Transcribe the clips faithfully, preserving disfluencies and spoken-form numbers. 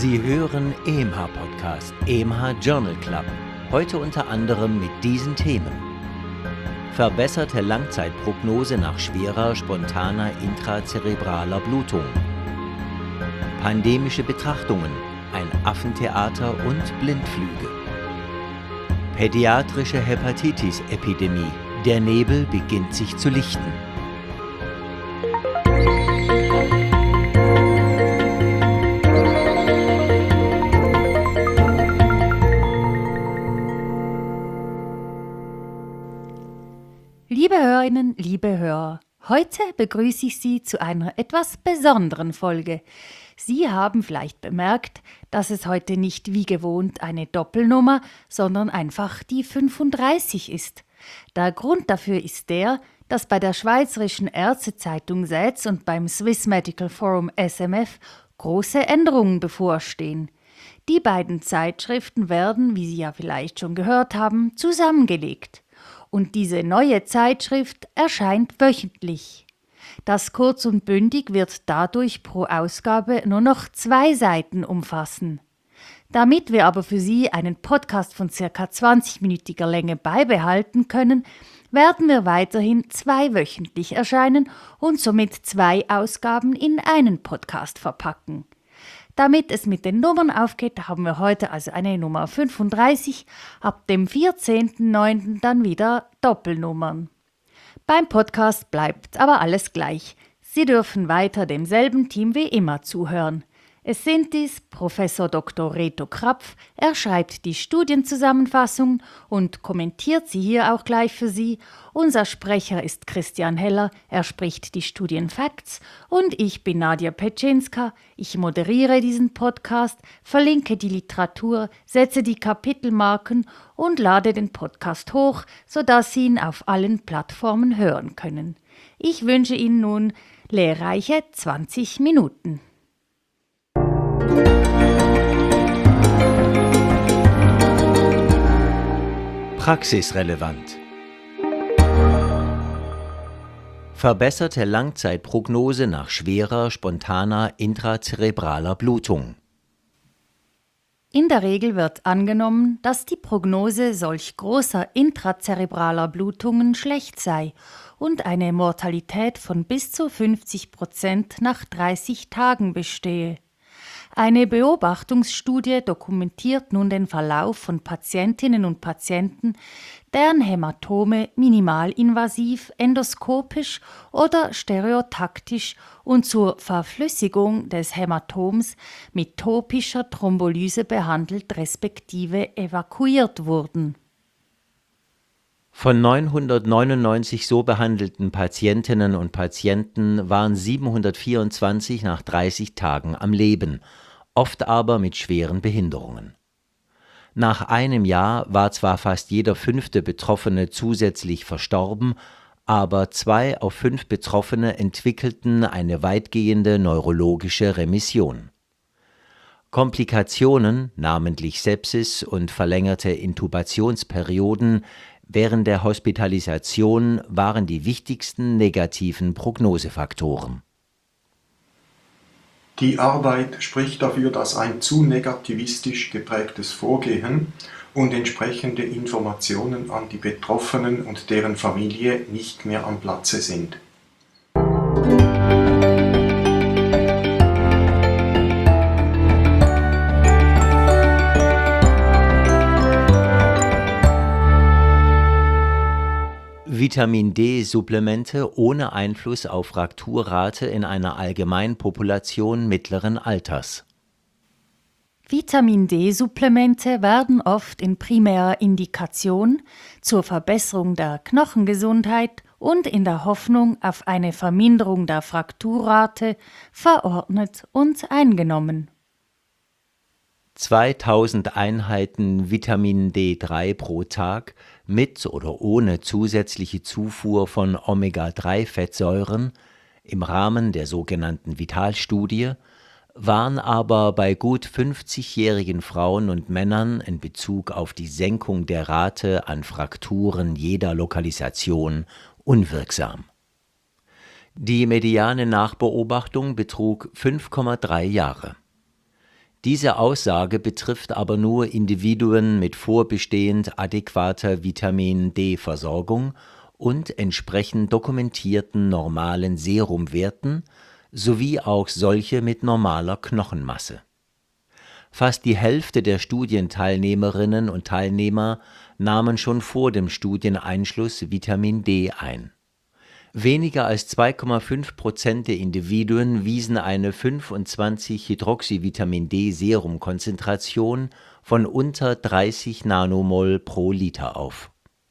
Sie hören E M H-Podcast, E M H Journal Club. Heute unter anderem mit diesen Themen: Verbesserte Langzeitprognose nach schwerer, spontaner intrazerebraler Blutung. Pandemische Betrachtungen, ein Affentheater und Blindflüge. Pädiatrische Hepatitis-Epidemie. Der Nebel beginnt sich zu lichten. Liebe Hörerinnen, liebe Hörer, heute begrüße ich Sie zu einer etwas besonderen Folge. Sie haben vielleicht bemerkt, dass es heute nicht wie gewohnt eine Doppelnummer, sondern einfach die fünfunddreißig ist. Der Grund dafür ist der, dass bei der Schweizerischen Ärztezeitung S E Z und beim Swiss Medical Forum S M F große Änderungen bevorstehen. Die beiden Zeitschriften werden, wie Sie ja vielleicht schon gehört haben, zusammengelegt. Und diese neue Zeitschrift erscheint wöchentlich. Das kurz und bündig wird dadurch pro Ausgabe nur noch zwei Seiten umfassen. Damit wir aber für Sie einen Podcast von ca. zwanzigminütiger Länge beibehalten können, werden wir weiterhin zweiwöchentlich erscheinen und somit zwei Ausgaben in einen Podcast verpacken. Damit es mit den Nummern aufgeht, haben wir heute also eine Nummer fünfunddreißig, ab dem vierzehnten neunten dann wieder Doppelnummern. Beim Podcast bleibt aber alles gleich. Sie dürfen weiter demselben Team wie immer zuhören. Es sind dies Professor Doktor Reto Krapf, er schreibt die Studienzusammenfassung und kommentiert sie hier auch gleich für Sie. Unser Sprecher ist Christian Heller, er spricht die Studienfacts und ich bin Nadia Petschinska. Ich moderiere diesen Podcast, verlinke die Literatur, setze die Kapitelmarken und lade den Podcast hoch, sodass Sie ihn auf allen Plattformen hören können. Ich wünsche Ihnen nun lehrreiche zwanzig Minuten. Praxisrelevant. Verbesserte Langzeitprognose nach schwerer, spontaner intrazerebraler Blutung. In der Regel wird angenommen, dass die Prognose solch großer intrazerebraler Blutungen schlecht sei und eine Mortalität von bis zu fünfzig Prozent nach dreißig Tagen bestehe. Eine Beobachtungsstudie dokumentiert nun den Verlauf von Patientinnen und Patienten, deren Hämatome minimalinvasiv, endoskopisch oder stereotaktisch und zur Verflüssigung des Hämatoms mit topischer Thrombolyse behandelt respektive evakuiert wurden. Von neunhundertneunundneunzig so behandelten Patientinnen und Patienten waren siebenhundertvierundzwanzig nach dreißig Tagen am Leben, oft aber mit schweren Behinderungen. Nach einem Jahr war zwar fast jeder fünfte Betroffene zusätzlich verstorben, aber zwei auf fünf Betroffene entwickelten eine weitgehende neurologische Remission. Komplikationen, namentlich Sepsis und verlängerte Intubationsperioden während der Hospitalisation waren die wichtigsten negativen Prognosefaktoren. Die Arbeit spricht dafür, dass ein zu negativistisch geprägtes Vorgehen und entsprechende Informationen an die Betroffenen und deren Familie nicht mehr am Platze sind. Vitamin-D-Supplemente ohne Einfluss auf Frakturrate in einer Allgemeinpopulation mittleren Alters. Vitamin-D-Supplemente werden oft in primärer Indikation zur Verbesserung der Knochengesundheit und in der Hoffnung auf eine Verminderung der Frakturrate verordnet und eingenommen. zweitausend Einheiten Vitamin D drei pro Tag mit oder ohne zusätzliche Zufuhr von Omega drei Fettsäuren im Rahmen der sogenannten Vitalstudie waren aber bei gut fünfzigjährigen Frauen und Männern in Bezug auf die Senkung der Rate an Frakturen jeder Lokalisation unwirksam. Die mediane Nachbeobachtung betrug fünf Komma drei Jahre. Diese Aussage betrifft aber nur Individuen mit vorbestehend adäquater Vitamin-D-Versorgung und entsprechend dokumentierten normalen Serumwerten sowie auch solche mit normaler Knochenmasse. Fast die Hälfte der Studienteilnehmerinnen und Teilnehmer nahmen schon vor dem Studieneinschluss Vitamin D ein. Weniger als zwei Komma fünf Prozent der Individuen wiesen eine fünfundzwanzig-Hydroxyvitamin-D-Serumkonzentration von unter dreißig Nanomol pro Liter auf.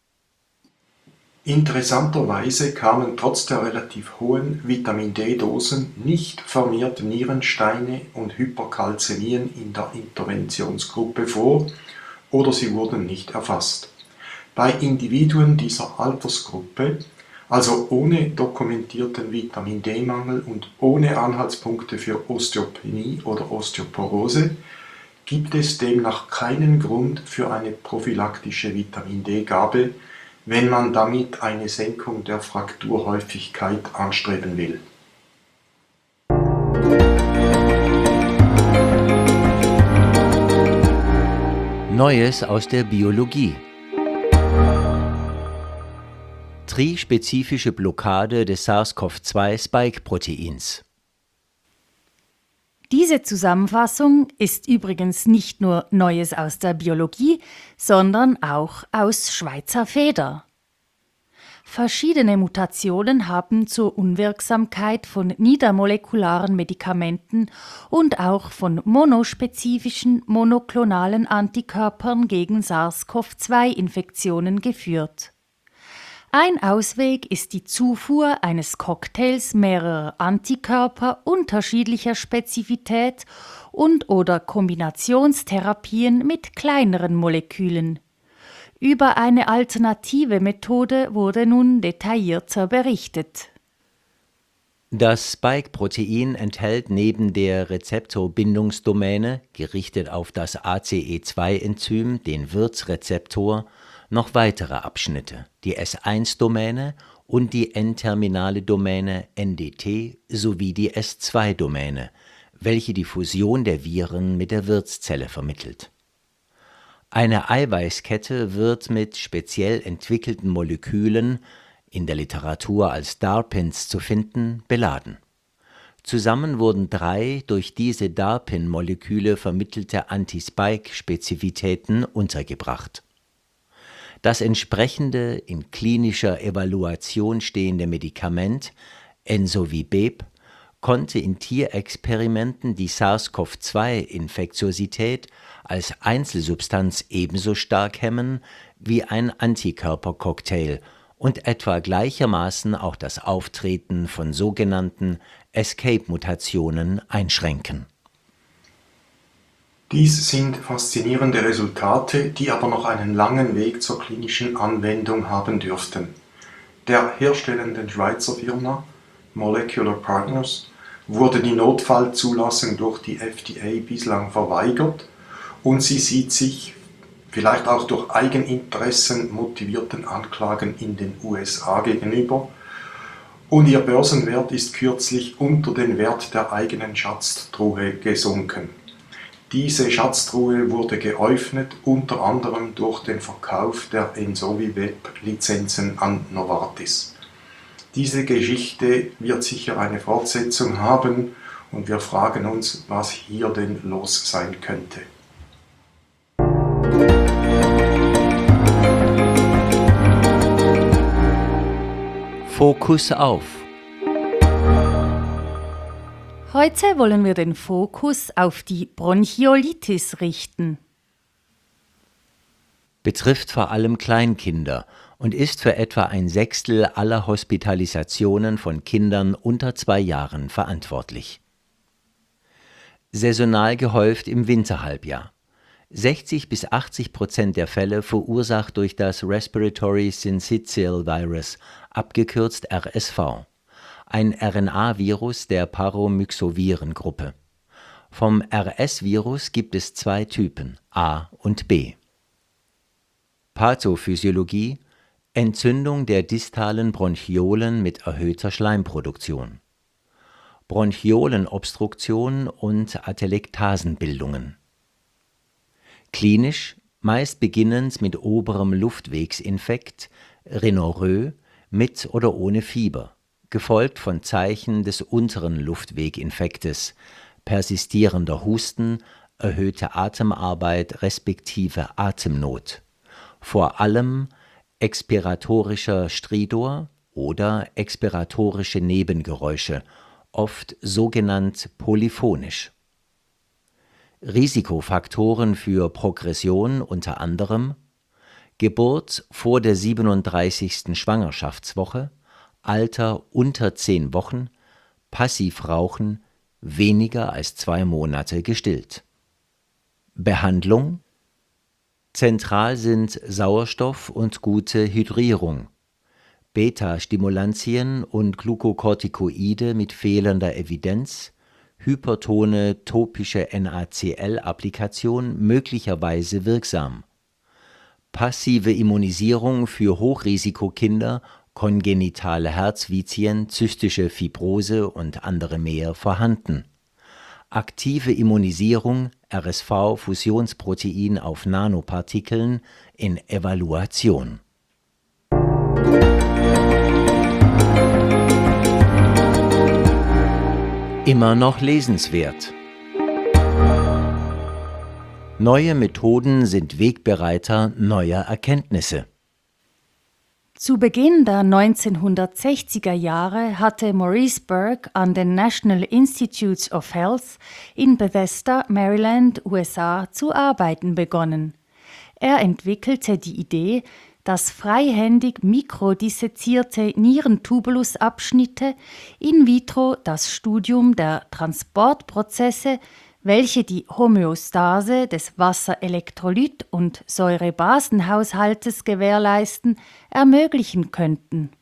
Interessanterweise kamen trotz der relativ hohen Vitamin-D-Dosen nicht vermehrt Nierensteine und Hyperkalzämien in der Interventionsgruppe vor oder sie wurden nicht erfasst. Bei Individuen dieser Altersgruppe, also ohne dokumentierten Vitamin-D-Mangel und ohne Anhaltspunkte für Osteopenie oder Osteoporose, gibt es demnach keinen Grund für eine prophylaktische Vitamin-D-Gabe, wenn man damit eine Senkung der Frakturhäufigkeit anstreben will. Neues aus der Biologie. Trispezifische Blockade des SARS-CoV zwei Spike-Proteins. Diese Zusammenfassung ist übrigens nicht nur Neues aus der Biologie, sondern auch aus Schweizer Feder. Verschiedene Mutationen haben zur Unwirksamkeit von niedermolekularen Medikamenten und auch von monospezifischen monoklonalen Antikörpern gegen SARS-CoV zwei Infektionen geführt. Ein Ausweg ist die Zufuhr eines Cocktails mehrerer Antikörper unterschiedlicher Spezifität und/oder Kombinationstherapien mit kleineren Molekülen. Über eine alternative Methode wurde nun detaillierter berichtet. Das Spike-Protein enthält neben der Rezeptorbindungsdomäne, gerichtet auf das A C E zwei Enzym, den Wirtsrezeptor, noch weitere Abschnitte, die S eins Domäne und die N-terminale Domäne N D T sowie die S zwei Domäne, welche die Fusion der Viren mit der Wirtszelle vermittelt. Eine Eiweißkette wird mit speziell entwickelten Molekülen, in der Literatur als DARPins zu finden, beladen. Zusammen wurden drei durch diese DARPin-Moleküle vermittelte Anti-Spike-Spezifitäten untergebracht. Das entsprechende, in klinischer Evaluation stehende Medikament, Ensovibep, konnte in Tierexperimenten die SARS-CoV zwei Infektiosität als Einzelsubstanz ebenso stark hemmen wie ein Antikörpercocktail und etwa gleichermaßen auch das Auftreten von sogenannten Escape-Mutationen einschränken. Dies sind faszinierende Resultate, die aber noch einen langen Weg zur klinischen Anwendung haben dürften. Der herstellenden Schweizer Firma Molecular Partners wurde die Notfallzulassung durch die F D A bislang verweigert und sie sieht sich, vielleicht auch durch Eigeninteressen motivierten Anklagen in den U S A gegenüber, und ihr Börsenwert ist kürzlich unter den Wert der eigenen Schatztruhe gesunken. Diese Schatztruhe wurde geöffnet, unter anderem durch den Verkauf der Ensovibep-Lizenzen an Novartis. Diese Geschichte wird sicher eine Fortsetzung haben und wir fragen uns, was hier denn los sein könnte. Fokus auf. Heute wollen wir den Fokus auf die Bronchiolitis richten. Betrifft vor allem Kleinkinder und ist für etwa ein Sechstel aller Hospitalisationen von Kindern unter zwei Jahren verantwortlich. Saisonal gehäuft im Winterhalbjahr. sechzig bis achtzig Prozent der Fälle verursacht durch das Respiratory Syncytial Virus, abgekürzt R S V, ein R N A-Virus der Paromyxovirengruppe. Vom R S-Virus gibt es zwei Typen, A und B. Pathophysiologie: Entzündung der distalen Bronchiolen mit erhöhter Schleimproduktion. Bronchiolenobstruktion und Atelektasenbildungen. Klinisch meist beginnend mit oberem Luftwegsinfekt, Rhinorrhoe, mit oder ohne Fieber, gefolgt von Zeichen des unteren Luftweginfektes, persistierender Husten, erhöhte Atemarbeit respektive Atemnot, vor allem expiratorischer Stridor oder expiratorische Nebengeräusche, oft sogenannt polyphonisch. Risikofaktoren für Progression unter anderem Geburt vor der siebenunddreißigsten Schwangerschaftswoche, Alter unter zehn Wochen, Passivrauchen, weniger als zwei Monate gestillt. Behandlung: Zentral sind Sauerstoff und gute Hydrierung, Beta-Stimulantien und Glukokortikoide mit fehlender Evidenz, hypertone topische N A C L-Applikation möglicherweise wirksam. Passive Immunisierung für Hochrisikokinder, kongenitale Herzvizien, zystische Fibrose und andere mehr vorhanden. Aktive Immunisierung, R S V-Fusionsprotein auf Nanopartikeln in Evaluation. Immer noch lesenswert. Neue Methoden sind Wegbereiter neuer Erkenntnisse. Zu Beginn der neunzehnhundertsechziger Jahre hatte Maurice Burke an den National Institutes of Health in Bethesda, Maryland, U S A zu arbeiten begonnen. Er entwickelte die Idee, dass freihändig mikrodissezierte Nierentubulusabschnitte in vitro das Studium der Transportprozesse, welche die Homöostase des Wasserelektrolyt- und Säurebasenhaushaltes gewährleisten, ermöglichen könnten.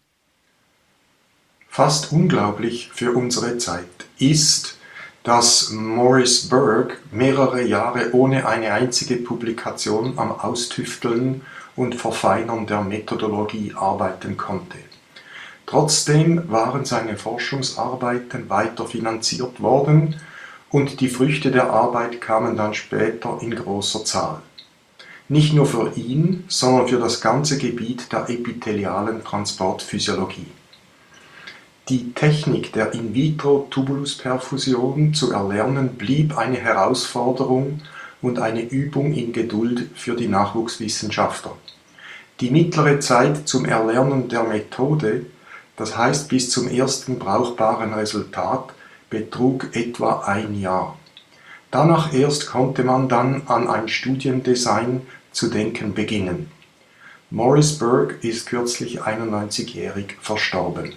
Fast unglaublich für unsere Zeit ist, dass Maurice Burke mehrere Jahre ohne eine einzige Publikation am Austüfteln und Verfeinern der Methodologie arbeiten konnte. Trotzdem waren seine Forschungsarbeiten weiter finanziert worden und die Früchte der Arbeit kamen dann später in großer Zahl. Nicht nur für ihn, sondern für das ganze Gebiet der epithelialen Transportphysiologie. Die Technik der In-vitro-Tubulusperfusion zu erlernen blieb eine Herausforderung und eine Übung in Geduld für die Nachwuchswissenschaftler. Die mittlere Zeit zum Erlernen der Methode, das heißt bis zum ersten brauchbaren Resultat, betrug etwa ein Jahr. Danach erst konnte man dann an ein Studiendesign zu denken beginnen. Maurice Burke ist kürzlich einundneunzigjährig verstorben.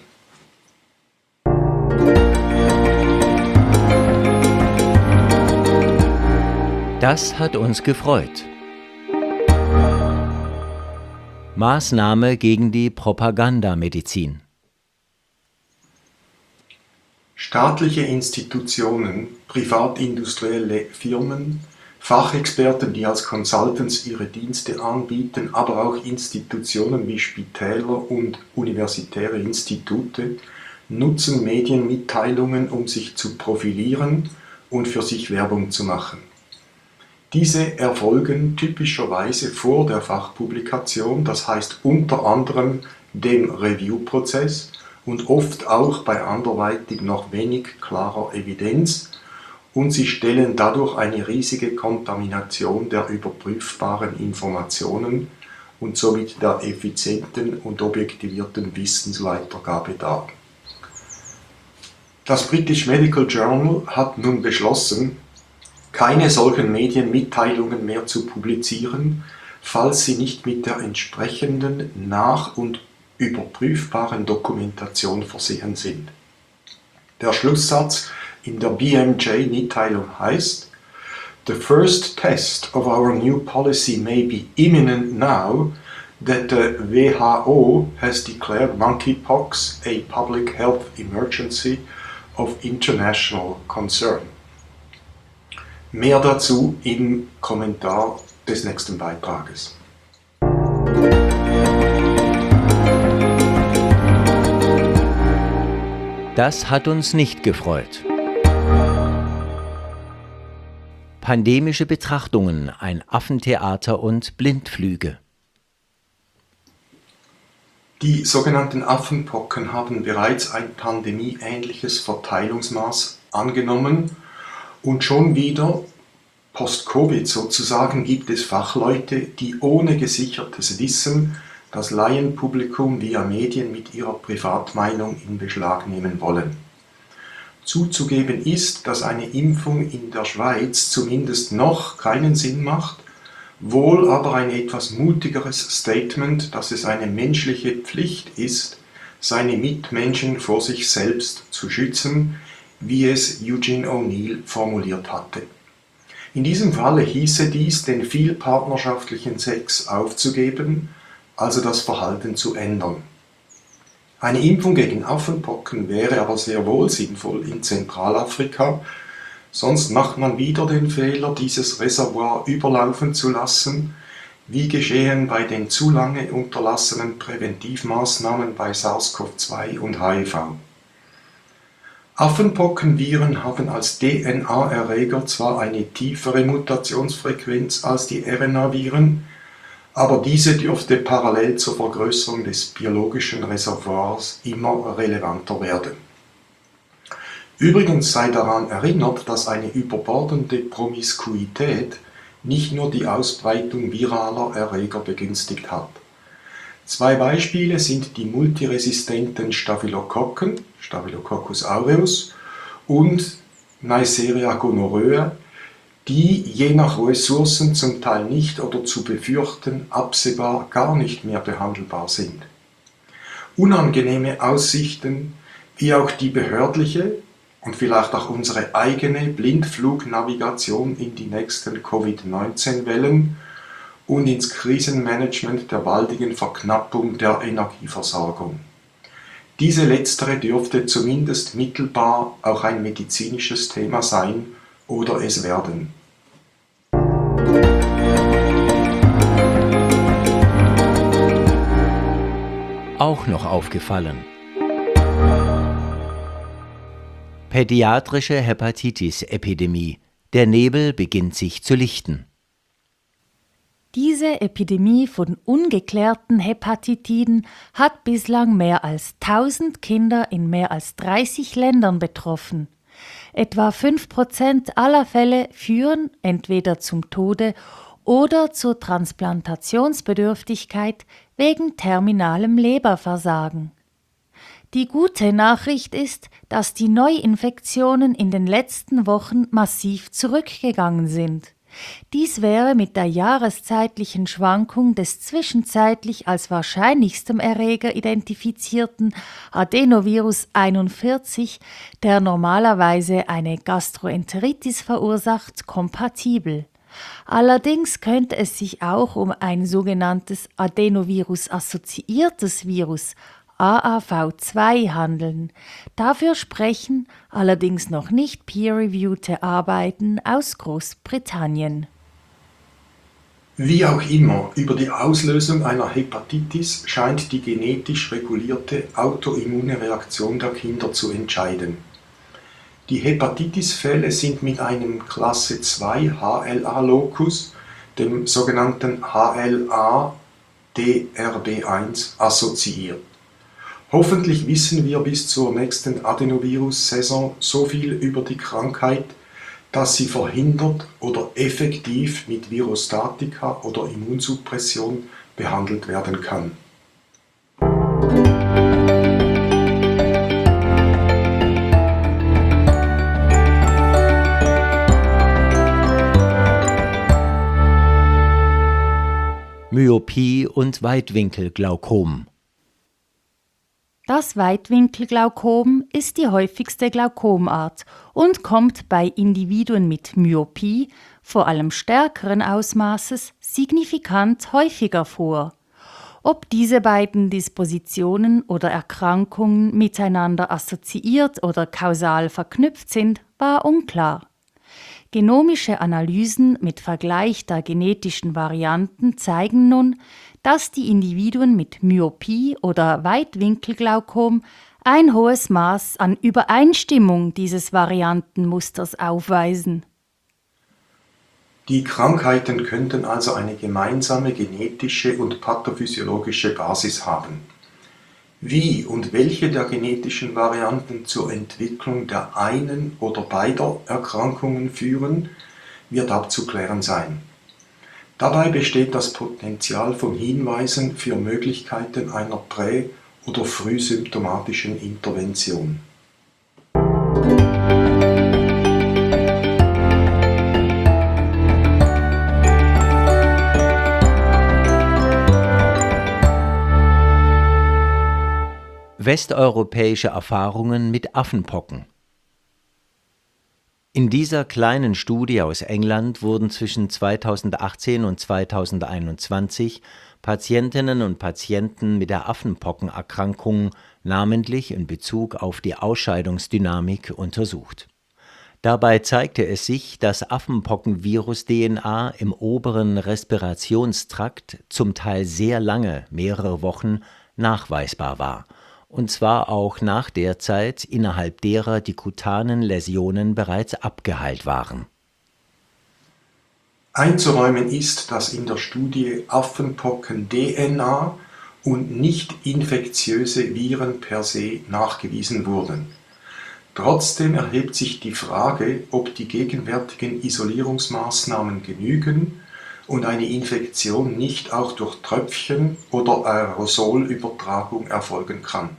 Das hat uns gefreut. Maßnahme gegen die Propagandamedizin. Staatliche Institutionen, privatindustrielle Firmen, Fachexperten, die als Consultants ihre Dienste anbieten, aber auch Institutionen wie Spitäler und universitäre Institute nutzen Medienmitteilungen, um sich zu profilieren und für sich Werbung zu machen. Diese erfolgen typischerweise vor der Fachpublikation, das heißt unter anderem dem Review-Prozess und oft auch bei anderweitig noch wenig klarer Evidenz, und sie stellen dadurch eine riesige Kontamination der überprüfbaren Informationen und somit der effizienten und objektivierten Wissensweitergabe dar. Das British Medical Journal hat nun beschlossen, keine solchen Medienmitteilungen mehr zu publizieren, falls sie nicht mit der entsprechenden nach- und überprüfbaren Dokumentation versehen sind. Der Schlusssatz in der B M J-Mitteilung heißt: "The first test of our new policy may be imminent now that the W H O has declared monkeypox a public health emergency of international concern." Mehr dazu im Kommentar des nächsten Beitrages. Das hat uns nicht gefreut. Pandemische Betrachtungen, ein Affentheater und Blindflüge. Die sogenannten Affenpocken haben bereits ein pandemieähnliches Verteilungsmaß angenommen und schon wieder, post-Covid sozusagen, gibt es Fachleute, die ohne gesichertes Wissen das Laienpublikum via Medien mit ihrer Privatmeinung in Beschlag nehmen wollen. Zuzugeben ist, dass eine Impfung in der Schweiz zumindest noch keinen Sinn macht, wohl aber ein etwas mutigeres Statement, dass es eine menschliche Pflicht ist, seine Mitmenschen vor sich selbst zu schützen, wie es Eugene O'Neill formuliert hatte. In diesem Falle hieße dies, den vielpartnerschaftlichen Sex aufzugeben, also das Verhalten zu ändern. Eine Impfung gegen Affenpocken wäre aber sehr wohl sinnvoll in Zentralafrika, sonst macht man wieder den Fehler, dieses Reservoir überlaufen zu lassen, wie geschehen bei den zu lange unterlassenen Präventivmaßnahmen bei SARS-CoV zwei und H I V. Affenpockenviren haben als D N A-Erreger zwar eine tiefere Mutationsfrequenz als die R N A-Viren, aber diese dürfte parallel zur Vergrößerung des biologischen Reservoirs immer relevanter werden. Übrigens sei daran erinnert, dass eine überbordende Promiskuität nicht nur die Ausbreitung viraler Erreger begünstigt hat. Zwei Beispiele sind die multiresistenten Staphylokokken, Staphylococcus aureus, und Neisseria gonorrhoeae, die je nach Ressourcen zum Teil nicht oder zu befürchten absehbar gar nicht mehr behandelbar sind. Unangenehme Aussichten, wie auch die behördliche und vielleicht auch unsere eigene Blindflugnavigation in die nächsten Covid neunzehn Wellen und ins Krisenmanagement der baldigen Verknappung der Energieversorgung. Diese letztere dürfte zumindest mittelbar auch ein medizinisches Thema sein oder es werden. Auch noch aufgefallen. Pädiatrische Hepatitis-Epidemie. Der Nebel beginnt sich zu lichten. Diese Epidemie von ungeklärten Hepatitiden hat bislang mehr als tausend Kinder in mehr als dreißig Ländern betroffen. Etwa fünf Prozent aller Fälle führen entweder zum Tode oder zur Transplantationsbedürftigkeit wegen terminalem Leberversagen. Die gute Nachricht ist, dass die Neuinfektionen in den letzten Wochen massiv zurückgegangen sind. Dies wäre mit der jahreszeitlichen Schwankung des zwischenzeitlich als wahrscheinlichstem Erreger identifizierten Adenovirus einundvierzig, der normalerweise eine Gastroenteritis verursacht, kompatibel. Allerdings könnte es sich auch um ein sogenanntes Adenovirus-assoziiertes Virus A A V zwei handeln. Dafür sprechen allerdings noch nicht peer-reviewte Arbeiten aus Großbritannien. Wie auch immer, über die Auslösung einer Hepatitis scheint die genetisch regulierte autoimmune Reaktion der Kinder zu entscheiden. Die Hepatitis-Fälle sind mit einem Klasse zwei H L A-Locus, dem sogenannten H L A D R B eins, assoziiert. Hoffentlich wissen wir bis zur nächsten Adenovirus-Saison so viel über die Krankheit, dass sie verhindert oder effektiv mit Virostatika oder Immunsuppression behandelt werden kann. Myopie und Weitwinkelglaukom. Das Weitwinkelglaukom ist die häufigste Glaukomart und kommt bei Individuen mit Myopie, vor allem stärkeren Ausmaßes, signifikant häufiger vor. Ob diese beiden Dispositionen oder Erkrankungen miteinander assoziiert oder kausal verknüpft sind, war unklar. Genomische Analysen mit Vergleich der genetischen Varianten zeigen nun, dass die Individuen mit Myopie oder Weitwinkelglaukom ein hohes Maß an Übereinstimmung dieses Variantenmusters aufweisen. Die Krankheiten könnten also eine gemeinsame genetische und pathophysiologische Basis haben. Wie und welche der genetischen Varianten zur Entwicklung der einen oder beider Erkrankungen führen, wird abzuklären sein. Dabei besteht das Potenzial von Hinweisen für Möglichkeiten einer prä- oder frühsymptomatischen Intervention. Westeuropäische Erfahrungen mit Affenpocken. In dieser kleinen Studie aus England wurden zwischen zweitausendachtzehn und zweitausendeinundzwanzig Patientinnen und Patienten mit der Affenpockenerkrankung namentlich in Bezug auf die Ausscheidungsdynamik untersucht. Dabei zeigte es sich, dass Affenpockenvirus-D N A im oberen Respirationstrakt zum Teil sehr lange, mehrere Wochen, nachweisbar war. Und zwar auch nach der Zeit, innerhalb derer die kutanen Läsionen bereits abgeheilt waren. Einzuräumen ist, dass in der Studie Affenpocken-D N A und nicht infektiöse Viren per se nachgewiesen wurden. Trotzdem erhebt sich die Frage, ob die gegenwärtigen Isolierungsmaßnahmen genügen und eine Infektion nicht auch durch Tröpfchen- oder Aerosolübertragung erfolgen kann.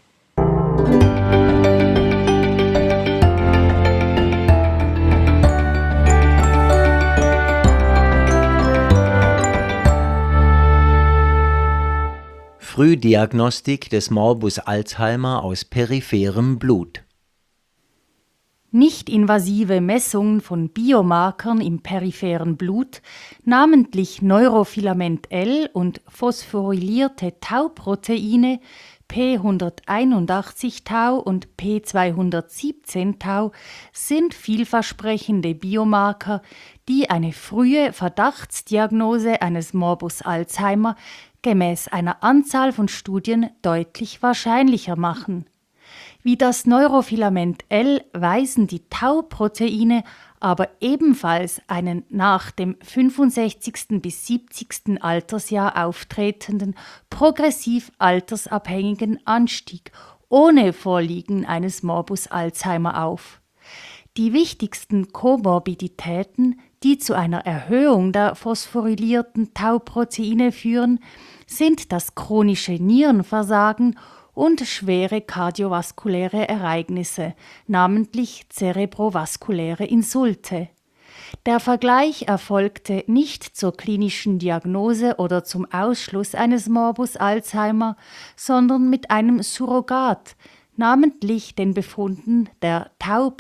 Frühdiagnostik des Morbus Alzheimer aus peripherem Blut. Nicht-invasive Messungen von Biomarkern im peripheren Blut, namentlich Neurofilament L und phosphorylierte Tau-Proteine P hunderteinundachtzig Tau und P zweihundertsiebzehn Tau, sind vielversprechende Biomarker, die eine frühe Verdachtsdiagnose eines Morbus Alzheimer gemäß einer Anzahl von Studien deutlich wahrscheinlicher machen. Wie das Neurofilament L weisen die Tau-Proteine aber ebenfalls einen nach dem fünfundsechzigsten bis siebzigsten Altersjahr auftretenden, progressiv altersabhängigen Anstieg ohne Vorliegen eines Morbus Alzheimer auf. Die wichtigsten Komorbiditäten, die zu einer Erhöhung der phosphorylierten Tau-Proteine führen, sind das chronische Nierenversagen und schwere kardiovaskuläre Ereignisse, namentlich zerebrovaskuläre Insulte. Der Vergleich erfolgte nicht zur klinischen Diagnose oder zum Ausschluss eines Morbus Alzheimer, sondern mit einem Surrogat, namentlich den Befunden der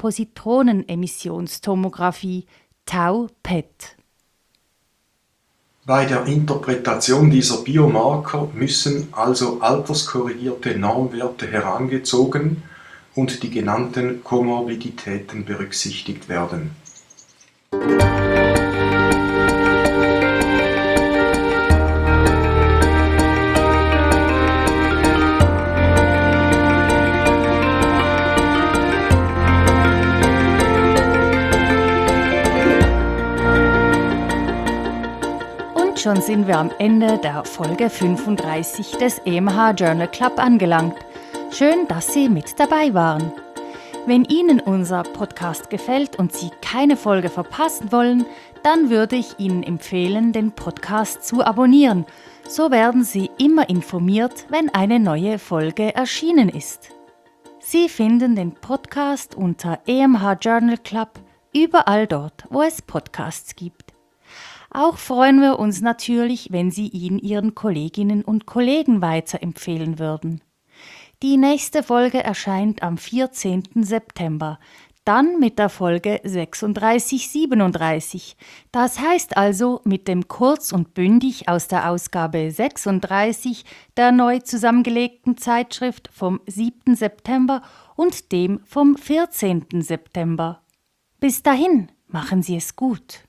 Tau-Positronenemissionstomographie, Tau-P E T. Bei der Interpretation dieser Biomarker müssen also alterskorrigierte Normwerte herangezogen und die genannten Komorbiditäten berücksichtigt werden. Schon sind wir am Ende der Folge fünfunddreißig des E M H Journal Club angelangt. Schön, dass Sie mit dabei waren. Wenn Ihnen unser Podcast gefällt und Sie keine Folge verpassen wollen, dann würde ich Ihnen empfehlen, den Podcast zu abonnieren. So werden Sie immer informiert, wenn eine neue Folge erschienen ist. Sie finden den Podcast unter E M H Journal Club überall dort, wo es Podcasts gibt. Auch freuen wir uns natürlich, wenn Sie ihn Ihren Kolleginnen und Kollegen weiterempfehlen würden. Die nächste Folge erscheint am vierzehnten September, dann mit der Folge sechsunddreißig siebenunddreißig. Das heißt also mit dem kurz und bündig aus der Ausgabe sechsunddreißig der neu zusammengelegten Zeitschrift vom siebten September und dem vom vierzehnten September. Bis dahin, machen Sie es gut.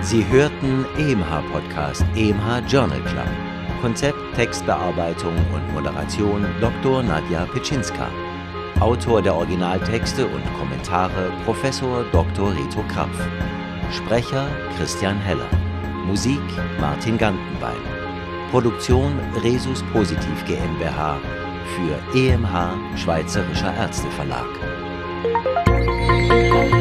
Sie hörten E M H-Podcast, E M H Journal Club. Konzept, Textbearbeitung und Moderation Doktor Nadja Pitschinska. Autor der Originaltexte und Kommentare Professor Doktor Reto Krapf. Sprecher Christian Heller. Musik Martin Gantenbein. Produktion Resus Positiv GmbH für E M H Schweizerischer Ärzteverlag.